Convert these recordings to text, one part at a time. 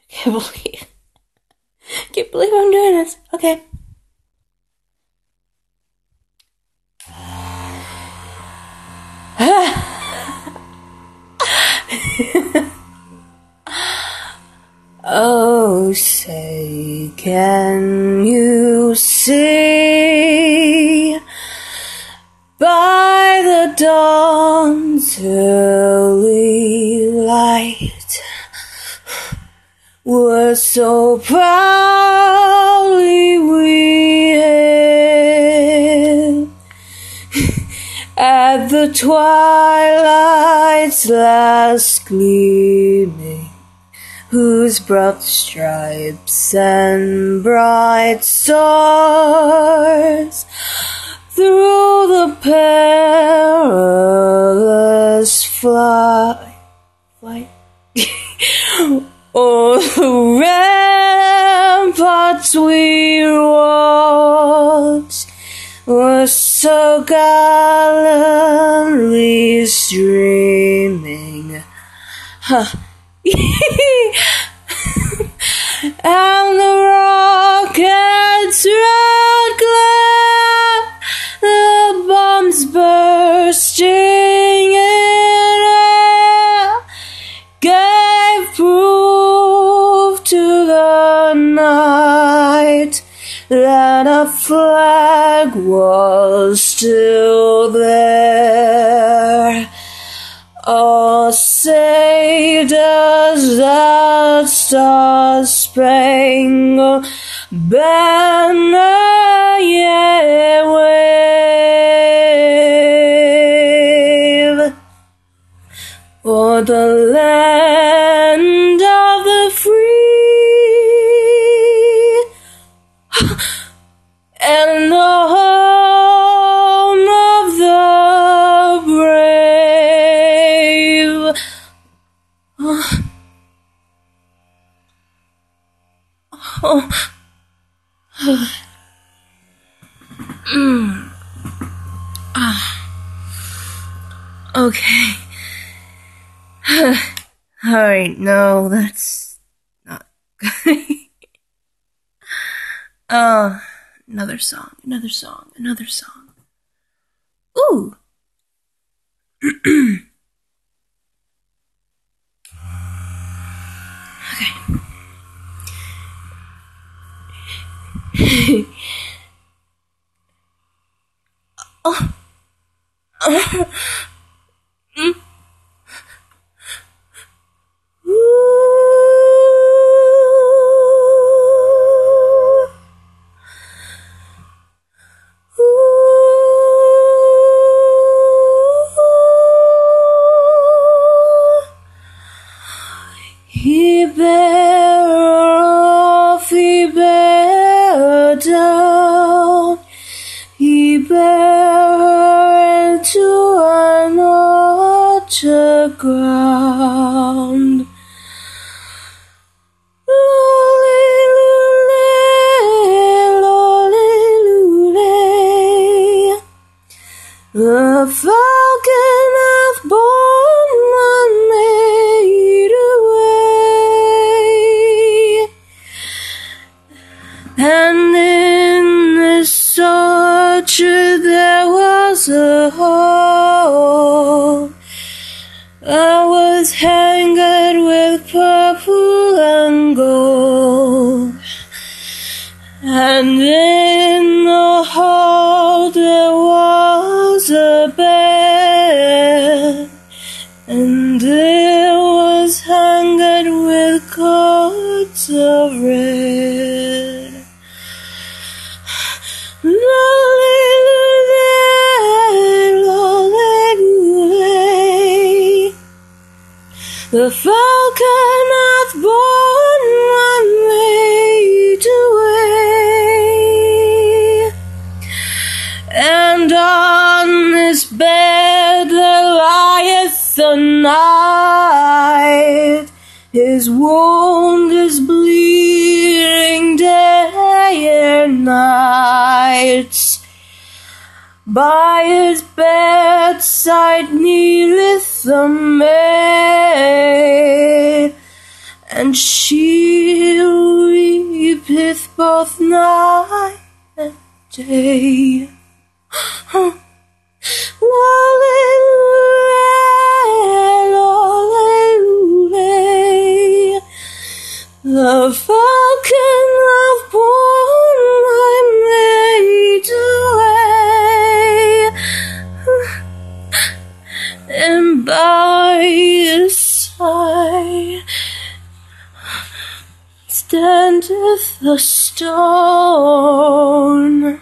Can't believe I'm doing this. Okay. Oh, say, can you see by the dawn's early light, we're so proudly we hailed at the twilight's last gleaming, whose broad stripes and bright stars through the perilous flight o'er the ramparts we walked were so gallantly streaming. And the rocket's red glare, the bombs bursting in air, gave proof to the night that our flag was still there. Oh, say does that star-spangled banner yet wave o'er the land of the free and the home of the brave? Okay. Alright, no, that's not good. Another song. Ooh. Okay. He bear off, he bear down, he bear her into another ground. The falcon hath borne one maid away, and in this orchard there was a hole that was hanged with purple and gold, and in the hall there was a bed, and it was hanged with cords of red. The falcon hath borne one maid away, and on this bed there lieth a knight. His wound is bleeding day and night. By his bedside kneeleth a maid, and she both night and day. The falcon of born I made away, and by his side standeth the stone,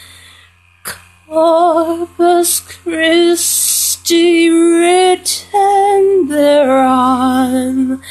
Corpus Christi written thereon.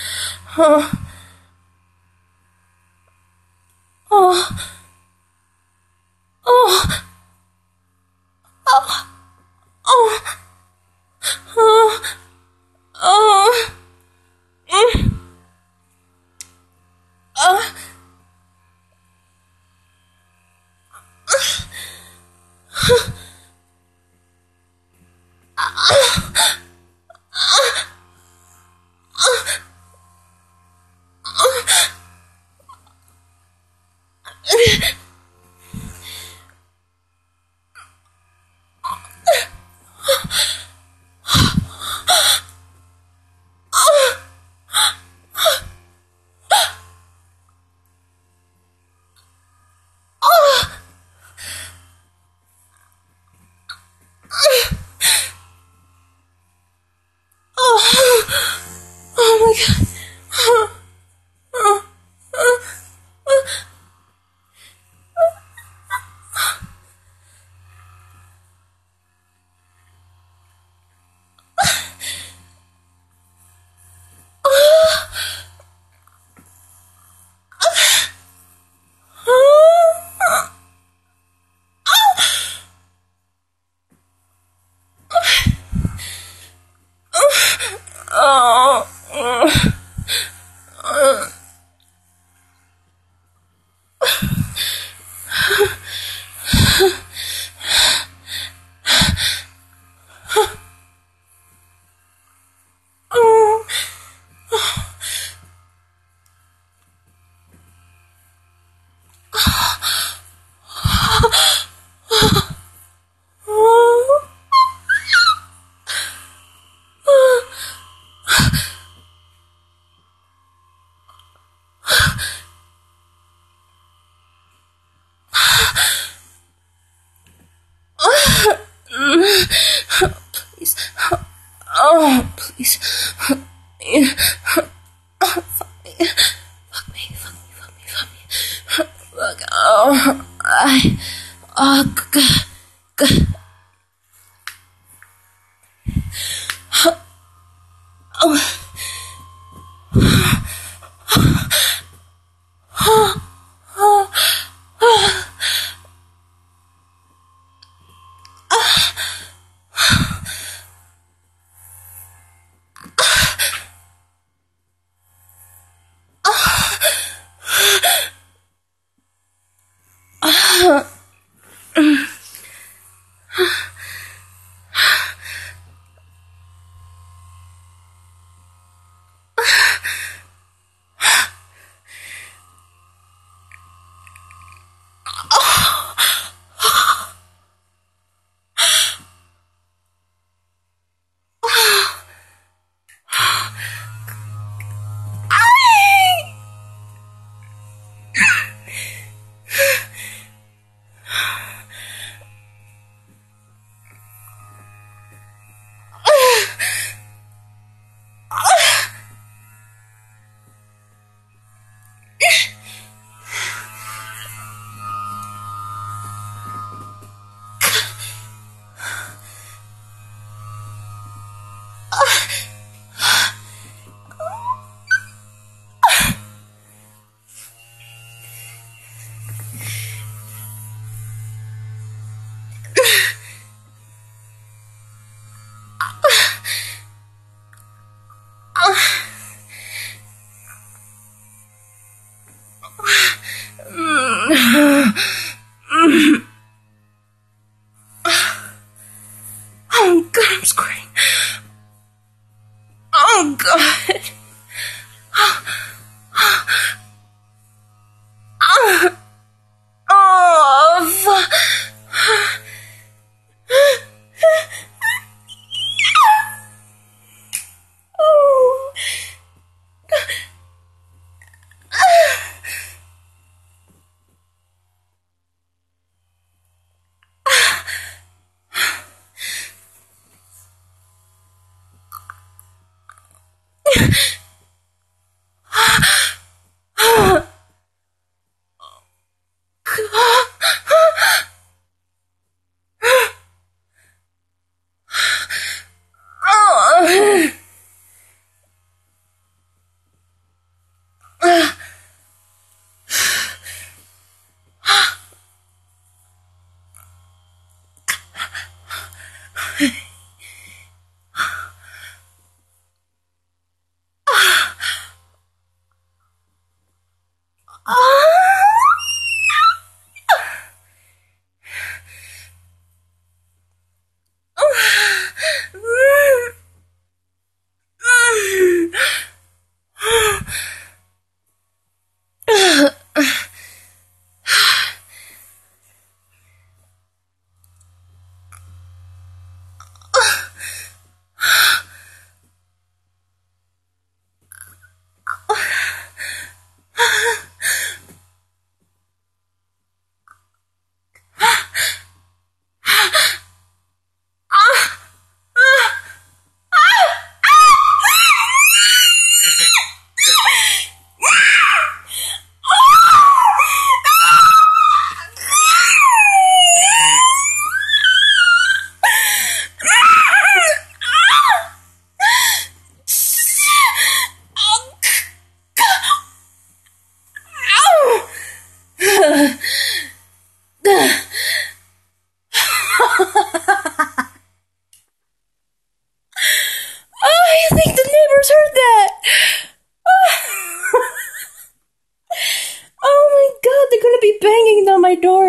Please. Fuck me. Look,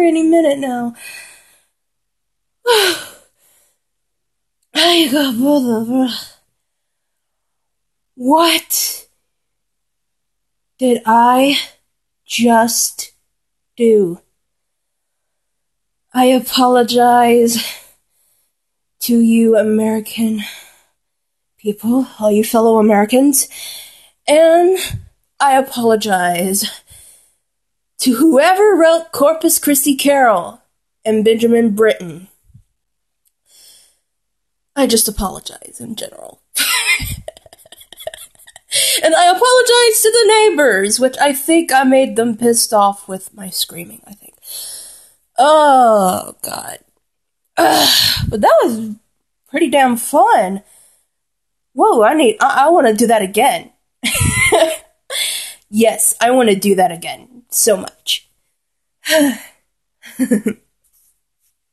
any minute now. I got both of them. What did I just do? I apologize to you American people, all you fellow Americans, and I apologize to whoever wrote Corpus Christi Carol and Benjamin Britten. I just apologize in general. And I apologize to the neighbors, which I think I made them pissed off with my screaming, I think. Oh, God. But that was pretty damn fun. Whoa, I want to do that again. Yes, I want to do that again. So much.